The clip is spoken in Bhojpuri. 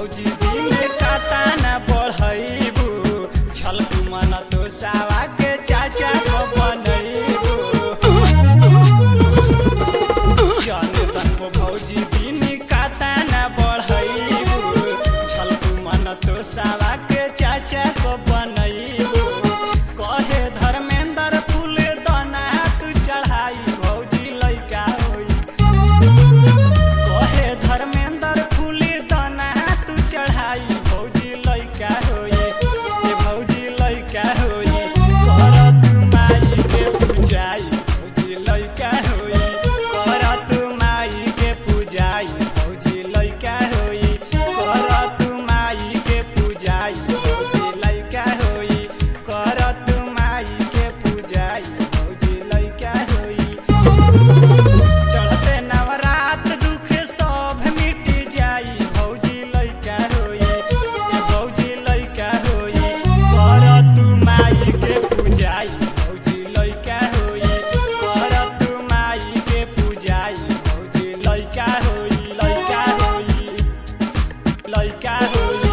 भौजी दिन काता न बढ़ैबू झलकू मन तो सावा के चाचा को बनैबू चंदन को भौजी दिन काता न बढ़ैबू झलकू मन तो सावा के चाचा को बनैबू कहे धर्मेंद्र फूल दाना तू चढ़ाई भौजी लइका होई कहे धर्मेंद्र फूल दाना तू चढ़ाई भौजी लइका होई ए भौजी लइका होई कर तू माई के पूजाई भौजी लइका होई कर तू माई के पूजाई भौजी लइका होई कर तू माई के पूजाई भौजी लइका होई कर तू माई के पूजाई भौजी लइका होई चढ़ते नवरात दुख सब मिट जाई भौजी लइका होई ए भौजी लइका होई कर तू माई के पूजाई भौजी लइका होई कर तू माई के पूजाई भौजी लइका होई लइका होई लइका होई